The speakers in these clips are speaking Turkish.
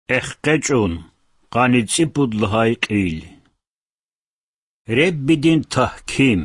اخقجون قانيتسي بود لهاي قيل رب بدين تحكيم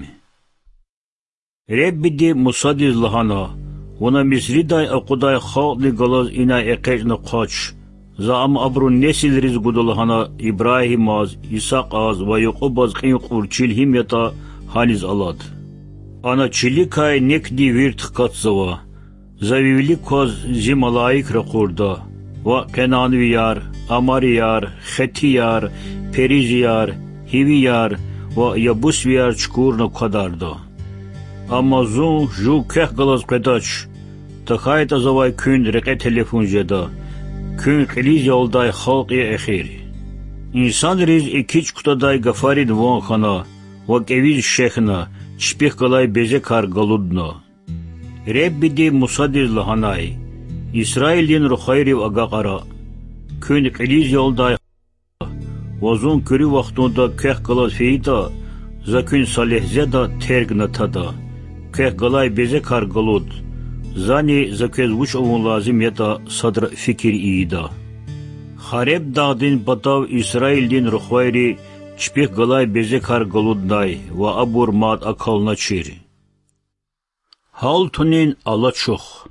رب بدي مصادر لهانا ونا مصري داي اقوداي خالق نغلاز انا اقجن قاچ زعم ابرو نسل رزق لهانا ابراهيم از اسحاق از و يعقوب از قين قرچيل هم يتا هانيز алад انا چليكاي نكدي ويرت قاتزوا زاويلي كوز زملايك رقوردا و كنانويار اماريار ختيار پريزيار هيويار و يبوسويار چكورنا قداردا اما زون جو كه غلاز قداچ تخايت زواي كون رقه تليفون جدا كون قليز يولداي خلقي اخير انسان ريز اكيچ كتاداي غفاريد وان خانا و كويز شيخنا شبيخ غلاي بيزه كار غلودنا رب دي مصادر لهاناي اسرائيلين رخيري و اغاقارا كون قليز يولداي وزون كري وقتوندا كه غلاز فيتا زكون صالح زدا ترغنا تادا كه غلاي بيزه كار غلود زاني زكز وش اون لازم يتا صدر فكر ايدا خرب دادين بطاو اسرائيل دين رخويري چپيخ غلاي بيزه كار غلودناي و ابور ماد اكالنا چير حال تونين الله چوخ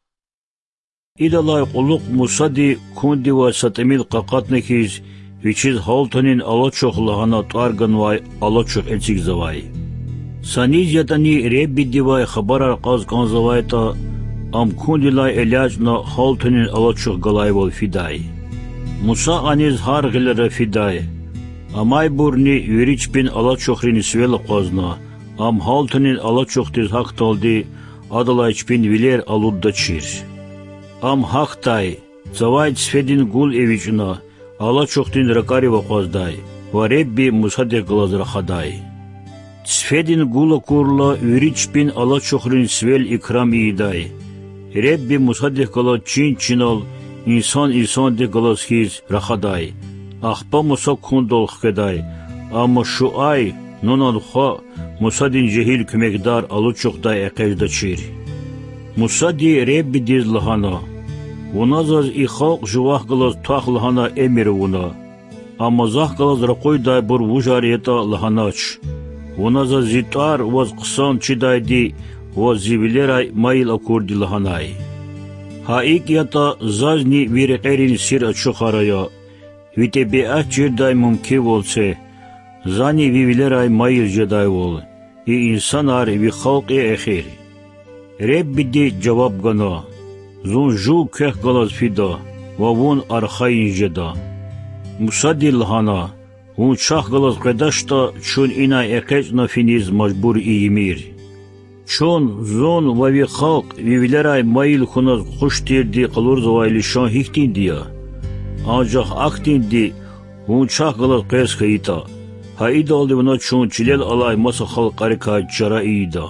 إدلاي قلوق مصادي كوندي و ستميل قاقاتنكيز ويچيز حال تونين الله چوخ لهانا تارغن واي الله چوخ انچيك زواي سانيز يتاني ريبي ديواي خبرار قاز كان زواي تا ام كوندي لاي علاجنا حال تونين الله چوخ غلاي وال فداي موسى انيز هار غلر فداي اماي بورني ويريچ بين الله چوخرين سويل قازنا ام حال تونين الله چوخ تيز حق تالدي ادلايچ بين ويلر алудда چير ام حق تاي زواي سفدين گول ايويچنا الله چوختين رقاري وقازداي و ربي مصدق غلاز رخداي سفدين گول كورلا ويريچ بين الله چوخرين سويل اكرام ايداي ربي مصدق غلاز چين چينال انسان دي غلاز خيز رخداي اخبا موسى كوندول خداي اما شو اي نونال خو موسادين جهيل كمقدار الو چوخداي اقيجدا چير موسادي ربي ديز لهانا ونازاز اي خلق جواح غلاز تاخ لهانا امير ونا اما زاخ غلاز رقوي داي بور وجاريتا لهاناچ ونازاز زيتار واز قسان چي داي دي واز زيبليراي مايل اكوردي لهاناي هايك يتا زازني ويرقيرين سير اچوخارايا ويتي بيأت جرداي ممكن ولسه زاني ويبليراي مايل جداي ول اي انسانار وي خلقي اخير رب بدي جواب غنا زون جو كه غلاز فيدا وون ارخاين جدا مصادي لهانا ون شاخ غلاز قداشتا چون انا اقجنا فينيز مجبور ايمير چون زون وي خلق ويبليراي مايل خناز خوشتير دي قلور زوايلي شان هيكتين ديا ancak aktin un çakılar qes kayita hayda oldu buna çun çilel alay masa halqari ka jara ida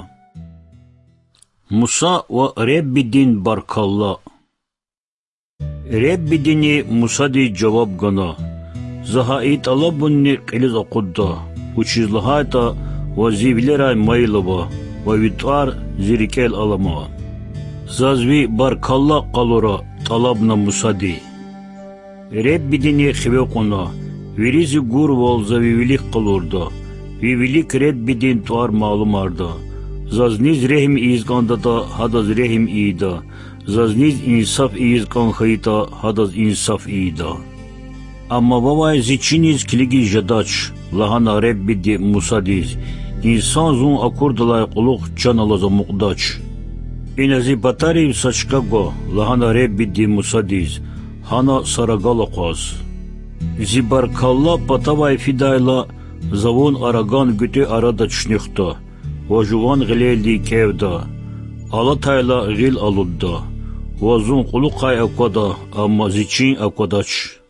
Musa ve Rabbidin barkalla Rabbidini Musa di cevap gana zahait talabunni qiliz qudda uçizlahata ve zivleray maylaba ve vitar zirikel alama zazvi barkalla qalora talabna Musa di Rabbidini xivqona virizi gur volza vivilik qılurda vivilik Rabbidin tuar malumarda zazniz rehim izganda da hadaz rehim ida zazniz insaf izgan khayta hadaz insaf ida amma baba zichiniz kligi jadaç lahana Rabbidi musadiz insan zun akurdalay quluq canalaza muqdaç inazi batari saçkago lahana Rabbidi musadiz Hana saragala qaz. Zibarkalla patavay fidayla zavun aragan gütü arada çnıxta. Vajuvan gileldi kevda. Alatayla gil aludda. Vazun quluqay akvada amma zicin akvadaç.